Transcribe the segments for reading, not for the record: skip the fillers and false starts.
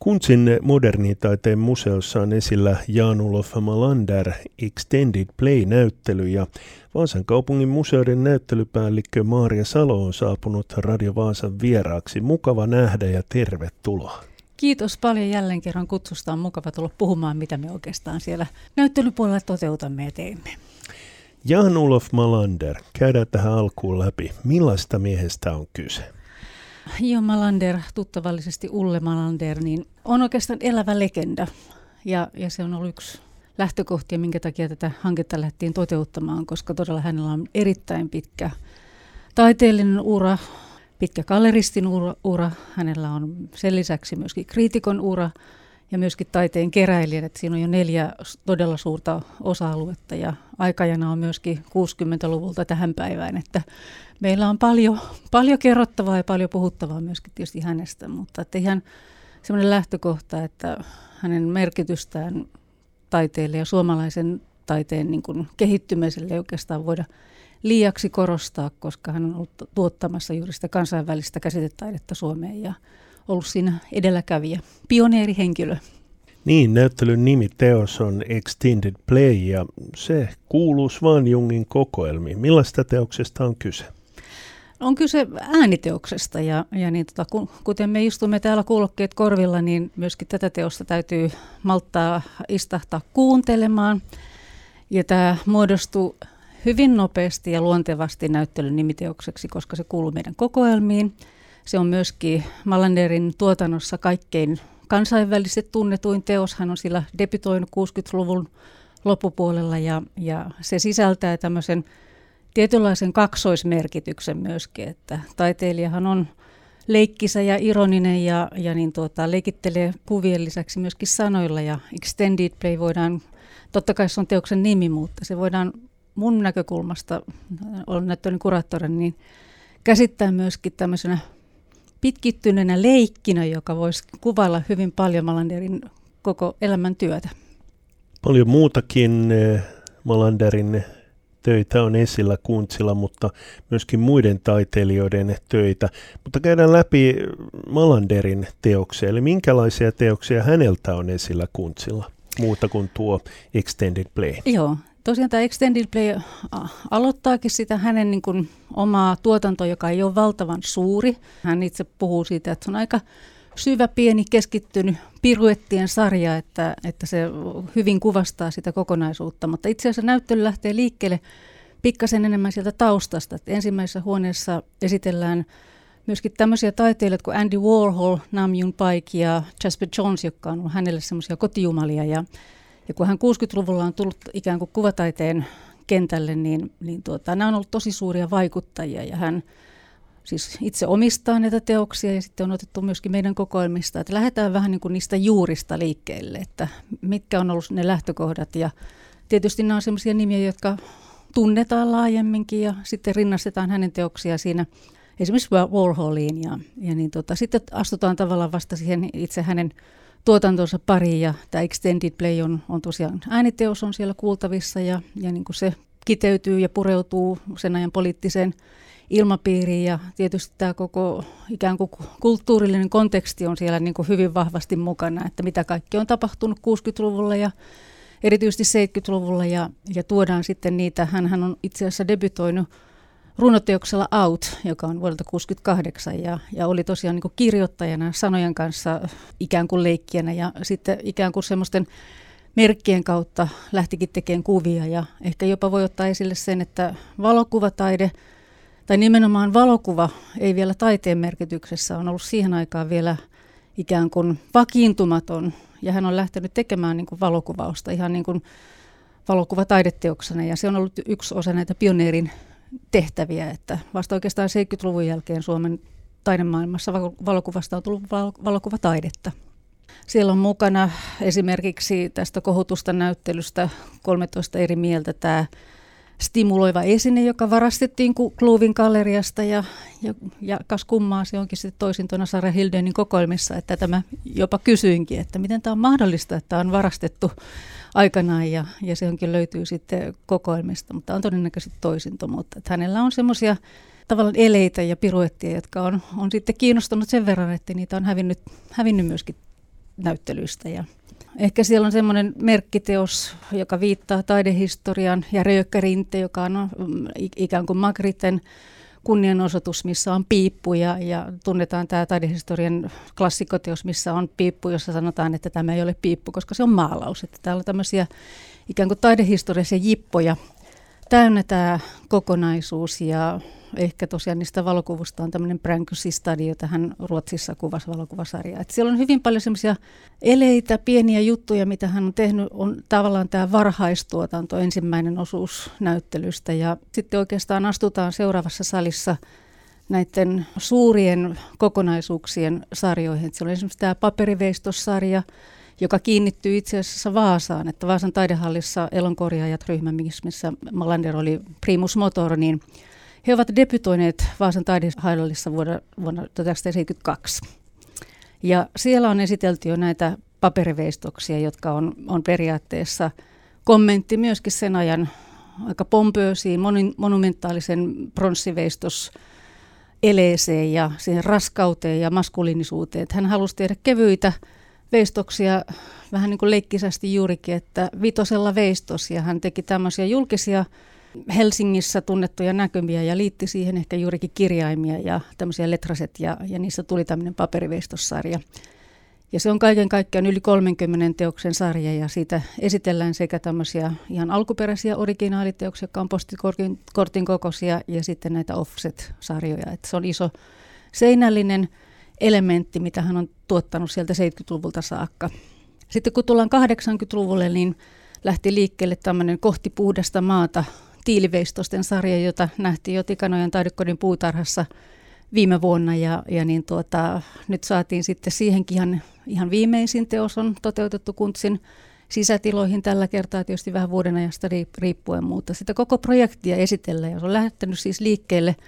Kuntzin modernitaiteen museossa on esillä Jan-Olof Melander Extended Play-näyttely ja Vaasan kaupungin museoiden näyttelypäällikkö Maaria Salo on saapunut Radio Vaasan vieraaksi. Mukava nähdä ja tervetuloa. Kiitos paljon jälleen kerran kutsusta. On mukava tulla puhumaan, mitä me oikeastaan siellä näyttelypuolella toteutamme ja teemme. Jan-Olof Melander, käydään tähän alkuun läpi. Millaista miehestä on kyse? Jo Melander, tuttavallisesti Ulle Melander, niin on oikeastaan elävä legenda. Ja se on ollut yksi lähtökohtia, minkä takia tätä hanketta lähdettiin toteuttamaan, koska todella hänellä on erittäin pitkä taiteellinen ura, pitkä galleristin ura. Hänellä on sen lisäksi myöskin kriitikon ura ja myöskin taiteen keräilijän. Että siinä on jo 4 todella suurta osa-aluetta ja aikajana on myöskin 60-luvulta tähän päivään. Että meillä on paljon kerrottavaa ja paljon puhuttavaa myöskin tietysti hänestä, mutta että ihan semmoinen lähtökohta, että hänen merkitystään taiteelle ja suomalaisen taiteen niin kuin kehittymiselle ei oikeastaan voida liiaksi korostaa, koska hän on ollut tuottamassa juuri sitä kansainvälistä käsitetaidetta Suomeen ja ollut siinä edelläkävijä, pioneerihenkilö. Niin, näyttelyn teos on Extended Play ja se kuuluu Svanjungin kokoelmiin. Millaista teoksesta on kyse? On kyse ääniteoksesta ja niin, kuten me istumme täällä kuulokkeet korvilla, niin myöskin tätä teosta täytyy malttaa istahtaa kuuntelemaan. Ja tämä muodostuu hyvin nopeasti ja luontevasti näyttelyn nimiteokseksi, koska se kuuluu meidän kokoelmiin. Se on myöskin Melanderin tuotannossa kaikkein kansainvälisesti tunnetuin teos. Hän on sillä debytoinut 60-luvun loppupuolella ja se sisältää tämmöisen tietynlaisen kaksoismerkityksen myöskin, että taiteilijahan on leikkisä ja ironinen ja niin leikittelee kuvien lisäksi myöskin sanoilla ja Extended Play voidaan, totta kai se on teoksen nimi, mutta se voidaan mun näkökulmasta, olen näyttelyn kuraattori, niin käsittää myöskin tämmöisenä pitkittyneenä leikkinä, joka voisi kuvailla hyvin paljon Melanderin koko elämän työtä. Paljon muutakin Melanderin töitä on esillä Kuntzilla, mutta myöskin muiden taiteilijoiden töitä. Mutta käydään läpi Melanderin teoksia, eli minkälaisia teoksia häneltä on esillä Kuntzilla, muuta kuin tuo Extended Play. Joo, tosiaan tämä Extended Play aloittaakin sitä hänen niin kuin omaa tuotantoa, joka ei ole valtavan suuri. Hän itse puhuu siitä, että se on aika syvä, pieni, keskittynyt piruettien sarja, että se hyvin kuvastaa sitä kokonaisuutta. Mutta itse asiassa näyttely lähtee liikkeelle pikkasen enemmän sieltä taustasta. Että ensimmäisessä huoneessa esitellään myöskin tämmöisiä taiteilijoita kuin Andy Warhol, Nam June Paik ja Jasper Johns, jotka on ollut hänelle semmoisia kotijumalia. Ja kun hän 60-luvulla on tullut ikään kuin kuvataiteen kentälle, niin nämä on ollut tosi suuria vaikuttajia ja hän siis itse omistaa näitä teoksia ja sitten on otettu myöskin meidän kokoelmista, että lähdetään vähän niin kuin niistä juurista liikkeelle, että mitkä on ollut ne lähtökohdat ja tietysti nämä on sellaisia nimiä, jotka tunnetaan laajemminkin ja sitten rinnastetaan hänen teoksia siinä esimerkiksi Warholiin ja sitten astutaan tavallaan vasta siihen itse hänen tuotantonsa pariin ja tämä Extended Play on tosiaan ääniteos on siellä kuultavissa ja niin kuin se kiteytyy ja pureutuu sen ajan poliittiseen ilmapiiriin ja tietysti tämä koko ikään kuin kulttuurillinen konteksti on siellä niin kuin hyvin vahvasti mukana, että mitä kaikki on tapahtunut 60-luvulla ja erityisesti 70-luvulla ja tuodaan sitten niitä. Hän on itse asiassa debytoinut runoteoksella Out, joka on vuodelta 1968 ja oli tosiaan niin kuin kirjoittajana sanojen kanssa ikään kuin leikkijänä ja sitten ikään kuin semmoisten merkkien kautta lähtikin tekemään kuvia ja ehkä jopa voi ottaa esille sen, että valokuvataide tai nimenomaan valokuva ei vielä taiteen merkityksessä on ollut siihen aikaan vielä ikään kuin vakiintumaton ja hän on lähtenyt tekemään niin kuin valokuvausta ihan niin kuin valokuvataideteoksena ja se on ollut yksi osa näitä pioneerin tehtäviä, että vasta oikeastaan 70-luvun jälkeen Suomen taidemaailmassa valokuvasta on tullut valokuvataidetta. Siellä on mukana esimerkiksi tästä kohutusta näyttelystä 13 eri mieltä tämä stimuloiva esine, joka varastettiin Kluvin galleriasta ja kas kummaa se onkin sitten toisintona Sara Hildenin kokoelmissa, että tämä jopa kysyinkin, että miten tämä on mahdollista, että tämä on varastettu aikanaan ja se onkin löytyy sitten kokoelmista, mutta on todennäköisesti toisinto, mutta että hänellä on semmoisia tavallaan eleitä ja piruettia, jotka on sitten kiinnostunut sen verran, että niitä on hävinnyt myöskin näyttelyistä. Ja ehkä siellä on semmoinen merkkiteos, joka viittaa taidehistoriaan, ja Röökkä-Rinte, joka on ikään kuin Magritten kunnianosoitus, missä on piippu, ja tunnetaan tämä taidehistorian klassikoteos, missä on piippu, jossa sanotaan, että tämä ei ole piippu, koska se on maalaus. Että täällä on tämmöisiä ikään kuin taidehistoriallisia jippoja täynnä tämä kokonaisuus, ja ehkä tosiaan niistä valokuvusta on tämmöinen Brancusi Study, jota hän Ruotsissa kuvasi valokuvasarjaa. Että siellä on hyvin paljon semmoisia eleitä, pieniä juttuja, mitä hän on tehnyt, on tavallaan tämä varhaistuotanto, ensimmäinen osuus näyttelystä, ja sitten oikeastaan astutaan seuraavassa salissa näiden suurien kokonaisuuksien sarjoihin. Siellä on esimerkiksi tämä paperiveistossarja, joka kiinnittyy itse asiassa Vaasaan, että Vaasan taidehallissa elonkorjaajat-ryhmä, missä Melander oli primus motor, niin he ovat debytoineet Vaasan taidehallissa vuonna 1972. Ja siellä on esitelty jo näitä paperiveistoksia, jotka on periaatteessa kommentti myöskin sen ajan aika pompöösiin, monumentaalisen pronssiveistos eleeseen ja siihen raskauteen ja maskuliinisuuteen. Että hän halusi tehdä kevyitä veistoksia vähän niin kuin leikkisästi juurikin, että vitosella veistos, ja hän teki tämmöisiä julkisia Helsingissä tunnettuja näkymiä ja liitti siihen ehkä juurikin kirjaimia ja tämmöisiä letraset, ja niissä tuli tämmöinen paperiveistossarja. Ja se on kaiken kaikkiaan yli 30 teoksen sarja, ja siitä esitellään sekä tämmöisiä ihan alkuperäisiä originaaliteoksia, jotka on postikortin kokoisia, ja sitten näitä offset-sarjoja. Että se on iso seinällinen elementti, mitä hän on tuottanut sieltä 70-luvulta saakka. Sitten kun tullaan 80-luvulle, niin lähti liikkeelle tämmöinen Kohti puhdasta maata tiiliveistosten sarja, jota nähtiin jo Tikanojan taidekodin puutarhassa viime vuonna. Ja nyt saatiin sitten siihenkin ihan viimeisin teos on toteutettu Kuntzin sisätiloihin tällä kertaa, tietysti vähän vuodenajasta riippuen, mutta sitä koko projektia esitellään, ja se on lähtenyt siis liikkeelle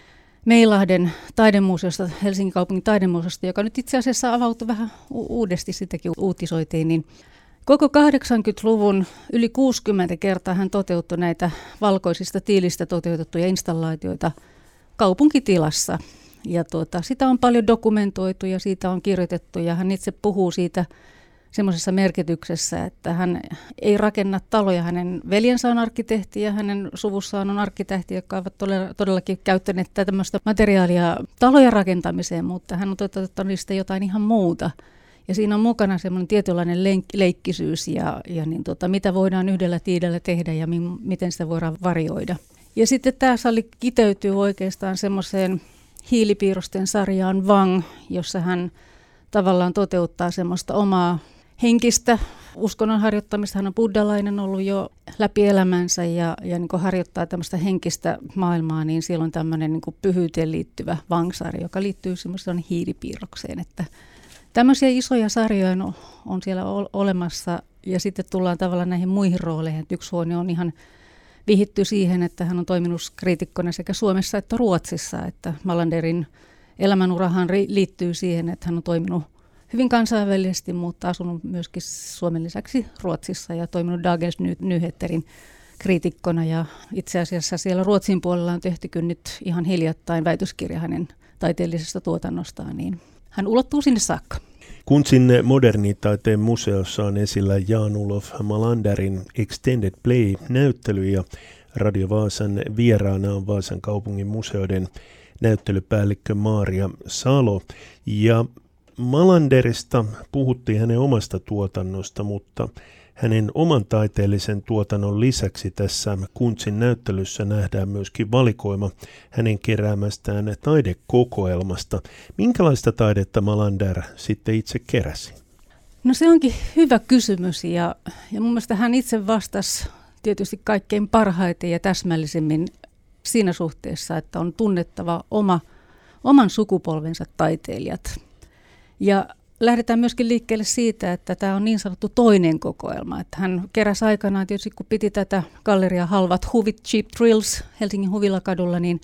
Meilahden taidemuseosta, Helsingin kaupungin taidemuseosta, joka nyt itse asiassa avautui vähän uudesti, sitäkin uutisoitiin, niin koko 80-luvun yli 60 kertaa hän toteuttui näitä valkoisista tiilistä toteutettuja installaatioita kaupunkitilassa. Ja sitä on paljon dokumentoitu ja siitä on kirjoitettu, ja hän itse puhuu siitä semmoisessa merkityksessä, että hän ei rakenna taloja. Hänen veljensä on arkkitehti ja hänen suvussaan on arkkitehti, jotka ovat todellakin käyttäneet tämmöistä materiaalia talojen rakentamiseen, mutta hän on toteuttanut niistä jotain ihan muuta. Ja siinä on mukana semmoinen tietynlainen leikkisyys ja mitä voidaan yhdellä tiidellä tehdä ja miten sitä voidaan varjoida. Ja sitten tämä sali kiteytyy oikeastaan semmoiseen hiilipiirrosten sarjaan Wang, jossa hän tavallaan toteuttaa semmoista omaa henkistä uskonnon harjoittamista. Hän on buddhalainen ollut jo läpi elämänsä ja niin kuin harjoittaa tämmöistä henkistä maailmaa, niin siellä on tämmöinen niin kuin pyhyyteen liittyvä Wang-sarja, joka liittyy semmoiseen hiilipiirrokseen. Että tämmöisiä isoja sarjoja on siellä olemassa, ja sitten tullaan tavallaan näihin muihin rooleihin. Yksi huone on ihan vihitty siihen, että hän on toiminut kriitikkona sekä Suomessa että Ruotsissa, että Melanderin elämänurahan liittyy siihen, että hän on toiminut hyvin kansainvälisesti, mutta asunut myöskin Suomen lisäksi Ruotsissa ja toiminut Dagens Nyheterin kriitikkona. Ja itse asiassa siellä Ruotsin puolella on tehty nyt ihan hiljattain väitöskirja hänen taiteellisesta tuotannostaan, niin hän ulottuu sinne saakka. Kuntzin modernitaiteen museossa on esillä Jan-Olof Melanderin Extended Play-näyttely, ja Radio Vaasan vieraana on Vaasan kaupungin museoiden näyttelypäällikkö Maaria Salo. Ja Melanderista puhuttiin hänen omasta tuotannosta, mutta hänen oman taiteellisen tuotannon lisäksi tässä Kuntzin näyttelyssä nähdään myöskin valikoima hänen keräämästään taidekokoelmasta. Minkälaista taidetta Melander sitten itse keräsi? No se onkin hyvä kysymys, ja mun mielestä hän itse vastasi tietysti kaikkein parhaiten ja täsmällisemmin siinä suhteessa, että on tunnettava oman sukupolvensa taiteilijat. Ja lähdetään myöskin liikkeelle siitä, että tämä on niin sanottu toinen kokoelma. Että hän keräsi aikanaan tietysti, kun piti tätä galleriaa Halvat huvit, Cheap Thrills Helsingin Huvilakadulla, niin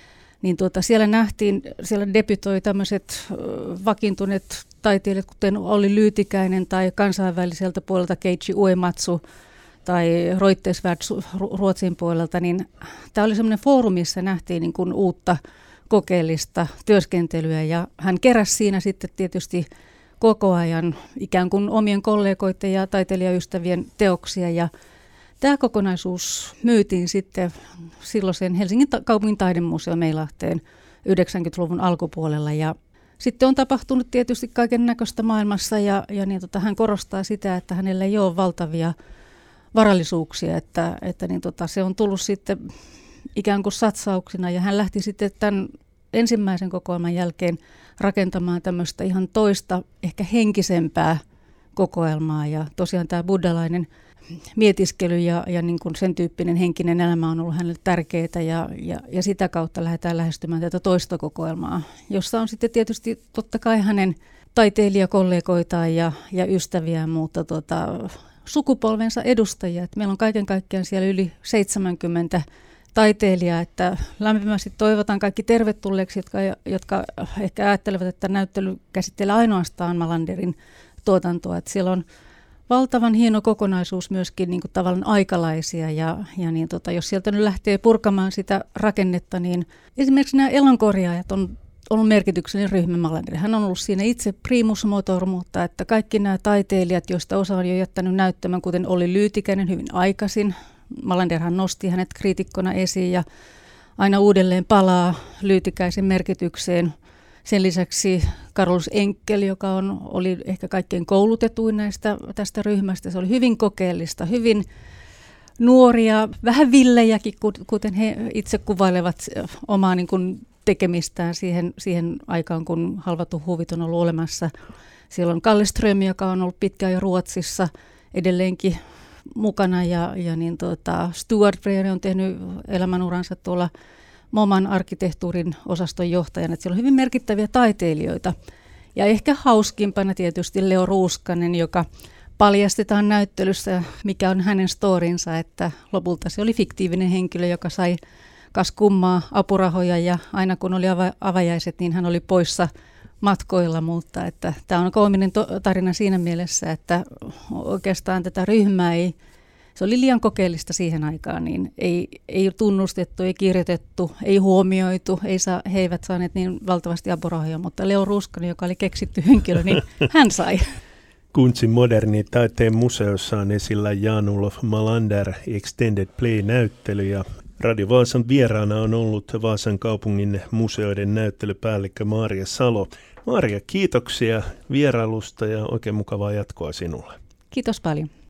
siellä debytoi tämmöiset vakiintuneet taiteilijat, kuten Olli Lyytikäinen tai kansainväliseltä puolelta Keiichi Uematsu tai Reuterswärd Ruotsin puolelta. Niin tämä oli semmoinen foorumi, missä nähtiin niin kuin uutta kokeellista työskentelyä, ja hän keräsi siinä sitten tietysti koko ajan ikään kuin omien kollegoiden ja taiteilijaystävien teoksia. Ja tämä kokonaisuus myytiin sitten silloisen Helsingin kaupungin taidemuseo Meilahteen 90-luvun alkupuolella. Ja sitten on tapahtunut tietysti kaiken näköistä maailmassa ja hän korostaa sitä, että hänellä ei ole valtavia varallisuuksia, että se on tullut sitten ikään kuin satsauksina ja hän lähti sitten tämän ensimmäisen kokoelman jälkeen rakentamaan tämmöistä ihan toista, ehkä henkisempää kokoelmaa ja tosiaan tämä buddhalainen mietiskely ja niin kuin sen tyyppinen henkinen elämä on ollut hänelle tärkeää ja sitä kautta lähdetään lähestymään tätä toista kokoelmaa, jossa on sitten tietysti totta kai hänen taiteilijakollegoitaan ja ystäviään, mutta sukupolvensa edustajia. Että meillä on kaiken kaikkiaan siellä yli 70 taiteilijaa, että lämpimästi toivotan kaikki tervetulleeksi, jotka ehkä ajattelevat, että näyttely käsittelee ainoastaan Malanderin tuotantoa. Että siellä on valtavan hieno kokonaisuus myöskin niin kuin tavallaan aikalaisia ja jos sieltä nyt lähtee purkamaan sitä rakennetta, niin esimerkiksi nämä elonkorjaajat on ollut merkityksellinen ryhmä Malander. Hän on ollut siinä itse primus motor, mutta että kaikki nämä taiteilijat, joista osa on jo jättänyt näyttämään, kuten Olli Lyytikäinen hyvin aikaisin. Malanderhan nosti hänet kriitikkona esiin ja aina uudelleen palaa Lyytikäisen merkitykseen. Sen lisäksi Carolus Enkel, joka oli ehkä kaikkein koulutetuin tästä ryhmästä. Se oli hyvin kokeellista, hyvin nuoria, vähän villejäkin, kuten he itse kuvailevat omaa niin kuin tekemistään siihen aikaan, kun halvattu huvit on ollut olemassa. Siellä on Kalle Ström, joka on ollut pitkään jo Ruotsissa edelleenkin mukana ja Stuart Freire on tehnyt elämänuransa tuolla MoMAn arkkitehtuurin osaston johtajana. Siellä on hyvin merkittäviä taiteilijoita. Ja ehkä hauskimpana tietysti Leo Ruuskanen, joka paljastetaan näyttelyssä, mikä on hänen storinsa, että lopulta se oli fiktiivinen henkilö, joka sai kas kummaa apurahoja ja aina kun oli avajaiset, niin hän oli poissa matkoilla, mutta että tämä on koominen tarina siinä mielessä, että oikeastaan tätä ryhmää se oli liian kokeellista siihen aikaan, niin ei tunnustettu, ei kirjoitettu, ei huomioitu, he eivät saaneet niin valtavasti apurahoja, mutta Leo Ruuskanen, joka oli keksitty henkilö, niin hän sai. Kuntsin moderni taiteen museossa on esillä Jan-Olof Malander Extended Play-näyttely ja Radio Vaasan vieraana on ollut Vaasan kaupungin museoiden näyttelypäällikkö Maria Salo. Maria, kiitoksia vierailusta ja oikein mukavaa jatkoa sinulle. Kiitos paljon.